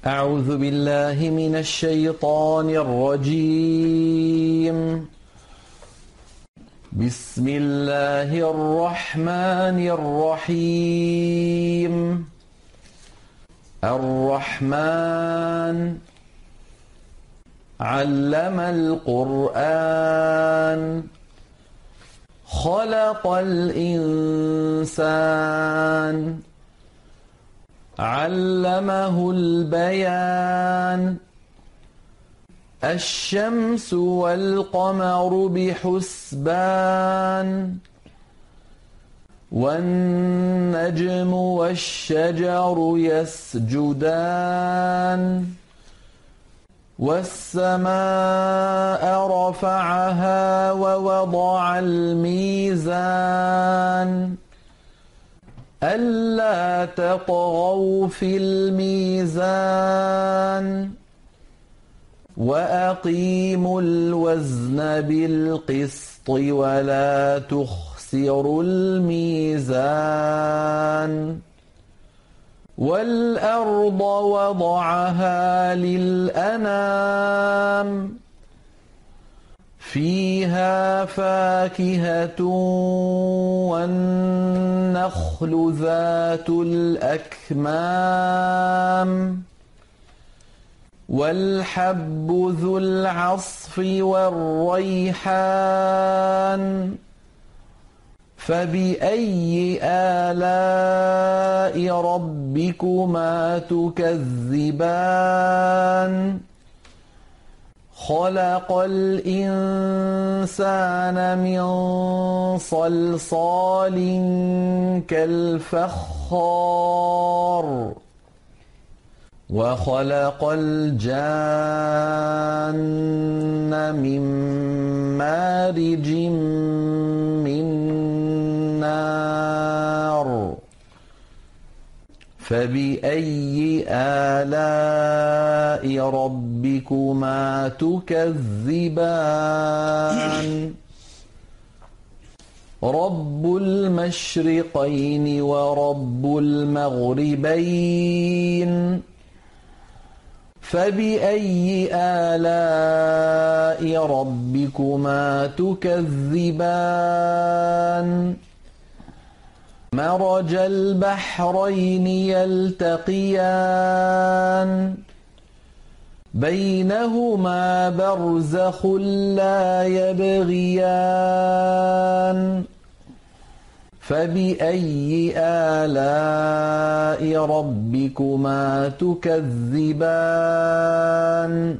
أعوذ بالله من الشيطان الرجيم. بسم الله الرحمن الرحيم. الرحمن علم القرآن خلق الإنسان علمه البيان الشمس والقمر بحسبان والنجم والشجر يسجدان والسماء رفعها ووضع الميزان ألا تطغوا في الميزان وأقيموا الوزن بالقسط ولا تخسروا الميزان والأرض وضعها للأنام فيها فاكهة والنخل ذات الأكمام والحب ذو العصف والريحان فبأي آلاء ربكما تكذبان خلق الإنسان من صلصال كالفخار وخلق الجان من مارج من نار فبأي آلاء ربكما تكذبان رب المشرقين ورب المغربين فبأي آلاء ربكما تكذبان مرج البحرين يلتقيان بينهما برزخ لا يبغيان فبأي آلاء ربكما تكذبان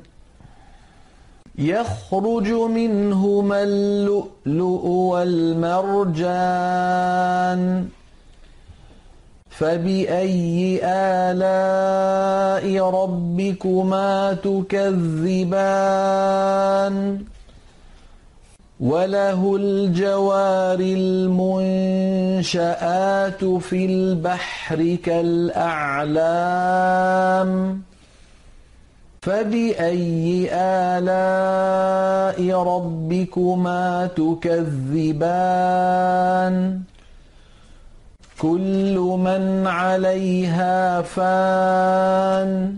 يخرج منهما اللؤلؤ والمرجان فبأي آلاء ربكما تكذبان وله الجوار المنشآت في البحر كالأعلام فبأي آلاء ربكما تكذبان كل من عليها فان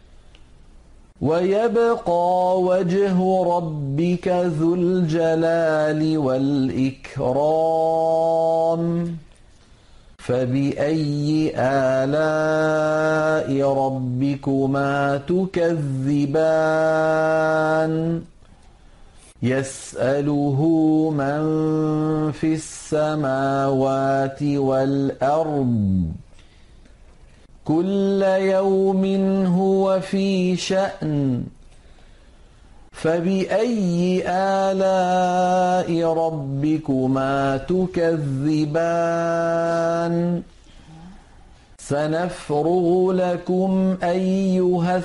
ويبقى وجه ربك ذو الجلال والإكرام فبأي آلاء ربكما تكذبان يسأله من في السماوات والأرض كل يوم هو في شأن فبأي آلاء ربكما تكذبان سنفرغ لكم أيها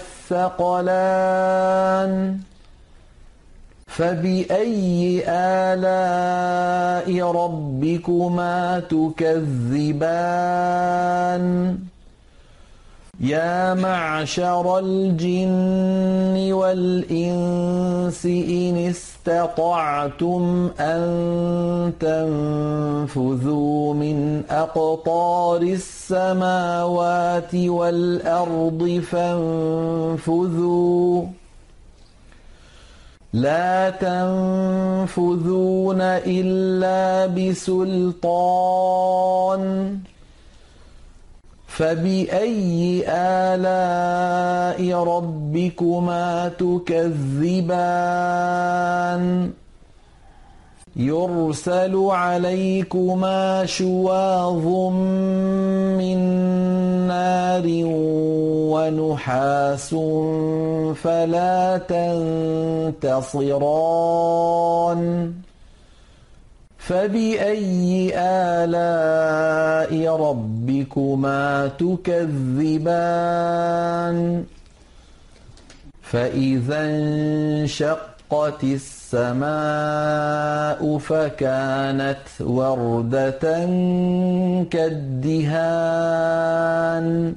الثقلان فبأي آلاء ربكما تكذبان يا معشر الجن والإنس إن اسْتَطَعْتُمْ أَن تَنفُذُوا مِنْ أَقْطَارِ السَّمَاوَاتِ وَالْأَرْضِ فَانفُذُوا لَا تَنفُذُونَ إِلَّا بِسُلْطَانٍ فَبِأَيِّ آلَاءِ رَبِّكُمَا تُكَذِّبَانِ يُرْسَلُ عَلَيْكُمَا شُوَاظٌ مِّن نَّارٍ وَنُحَاسٌ فَلَا تَنتَصِرَانِ فَبِأَيِّ آلَاءِ رَبِّكُمَا تُكَذِّبَانِ فَإِذَا انشَقَّتِ السَّمَاءُ فَكَانَتْ وَرْدَةً كَالدِّهَانِ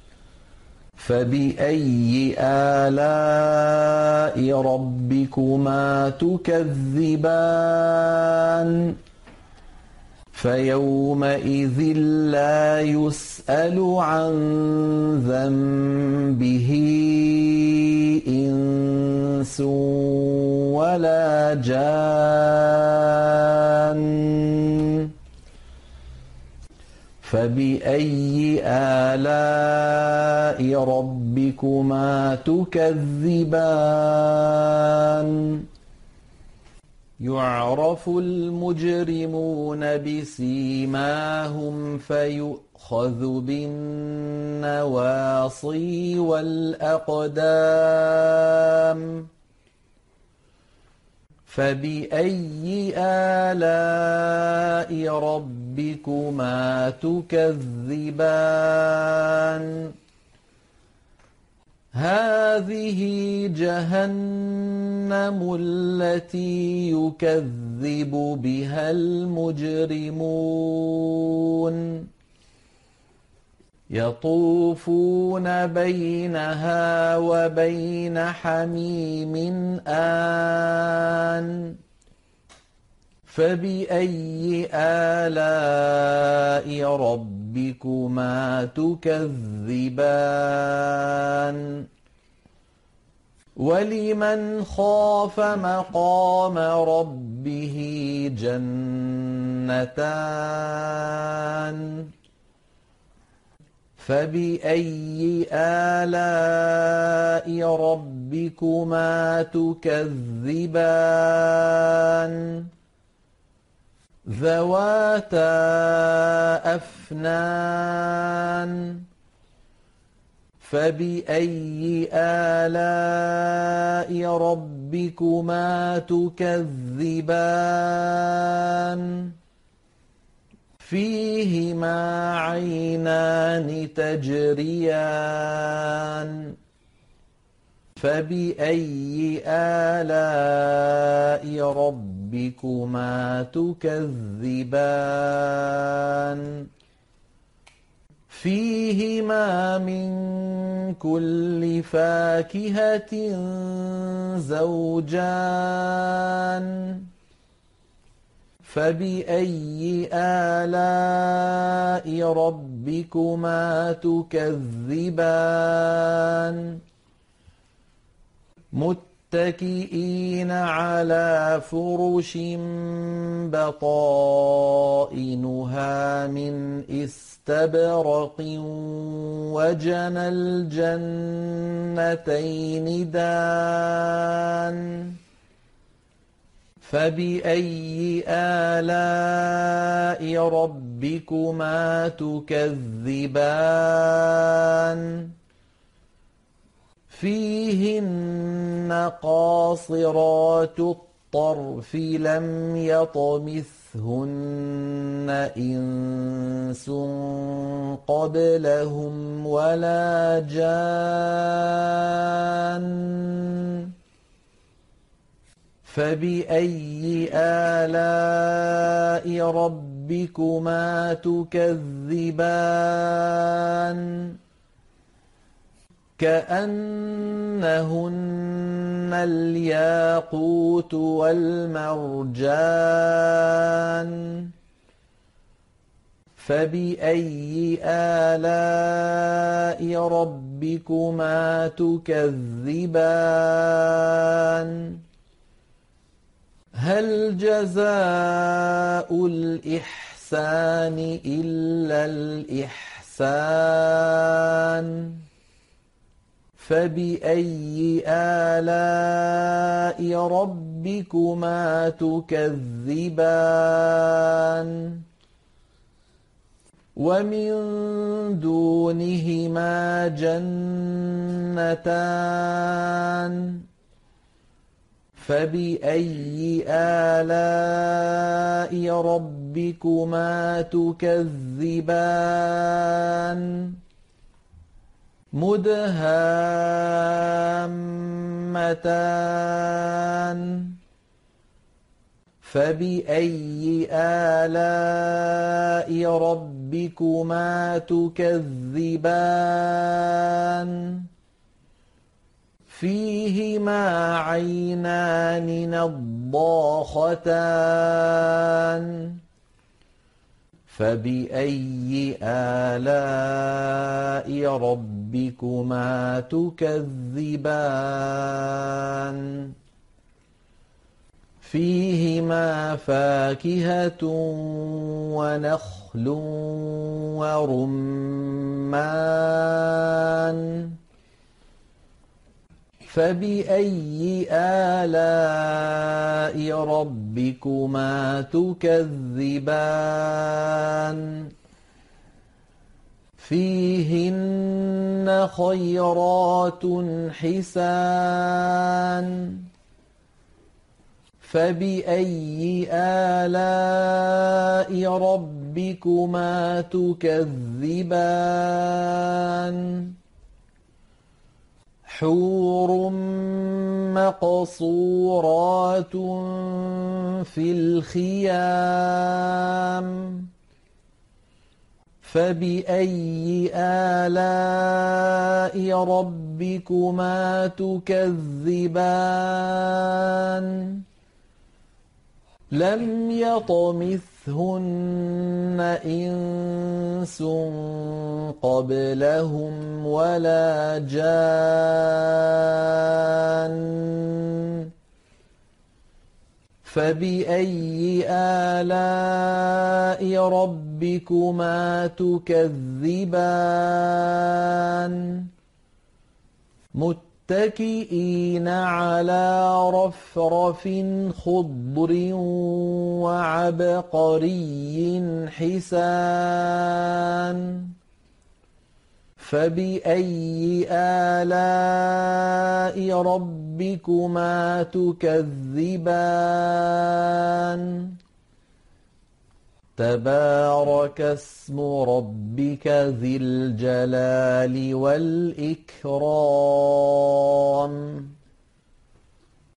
فَبِأَيِّ آلَاءِ رَبِّكُمَا تُكَذِّبَانِ فَيَوْمَئِذٍ لَّا يُسْأَلُ عَن ذَنبِهِ إِنسٌ وَلَا جَانٌّ فَبِأَيِّ آلَاءِ رَبِّكُمَا تُكَذِّبَانِ يُعْرَفُ الْمُجْرِمُونَ بِسِيمَاهُمْ فَيُؤْخَذُ بِالنَّوَاصِي وَالْأَقْدَامِ فَبِأَيِّ آلَاءِ رَبِّكُمَا تُكَذِّبَانِ هَٰذِهِ جَهَنَّمُ الَّتِي يُكَذِّبُ بِهَا الْمُجْرِمُونَ يَطُوفُونَ بَيْنَهَا وَبَيْنَ حَمِيمٍ آنٍ فَبِأَيِّ آلَاءِ رَبِّكُمَا تُكَذِّبَانِ وَلِمَنْ خَافَ مَقَامَ رَبِّهِ جَنَّتَانِ فَبِأَيِّ آلَاءِ رَبِّكُمَا تُكَذِّبَانِ ذَوَاتَا أَفْنَانٍ فَبِأَيِّ آلَاءِ رَبِّكُمَا تُكَذِّبَانِ فِيهِمَا عَيْنَانِ تَجْرِيَانِ فَبِأَيِّ آلَاءِ رَبِّكُمَا تُكَذِّبَانِ فِيهِمَا مِن كُلِّ فَاكِهَةٍ زَوْجَانِ فَبِأَيِّ آلَاءِ رَبِّكُمَا تُكَذِّبَانِ مُتَّكِئِينَ عَلَىٰ فُرُشٍ بَطَائِنُهَا مِنْ إِسْتَبْرَقٍ وَجَنَى الْجَنَّتَيْنِ دَانٍ فَبِأَيِّ آلَاءِ رَبِّكُمَا تُكَذِّبَانِ فِيهِنَّ قَاصِرَاتُ الطَّرْفِ لَمْ يَطْمِثْهُنَّ إِنسٌ قَبْلَهُمْ وَلَا جَانٌّ فَبِأَيِّ آلَاءِ رَبِّكُمَا تُكَذِّبَانِ كأنهن الياقوت والمرجان فبأي آلاء ربكما تكذبان هل جزاء الإحسان إلا الإحسان فبأي آلاء ربكما تكذبان ومن دونهما جنتان فبأي آلاء ربكما تكذبان مدهامتان فبأي آلاء ربكما تكذبان فيهما عينان نضاختان فبأي آلاء ربكما تكذبان فيهما فاكهة ونخل ورمان فبأي آلاء ربكما تكذبان فيهن خيرات حسان فبأي آلاء ربكما تكذبان حور مقصورات في الخيام فبأي آلاء ربكما تكذبان لم يطمثهن إنس قبلهم ولا جان فبأي آلاء ربكما تكذبان متكئين على رفرف خضر وعبقري حسان فبأي آلاء ربكما تكذبان تبارك اسم ربك ذي الجلال والإكرام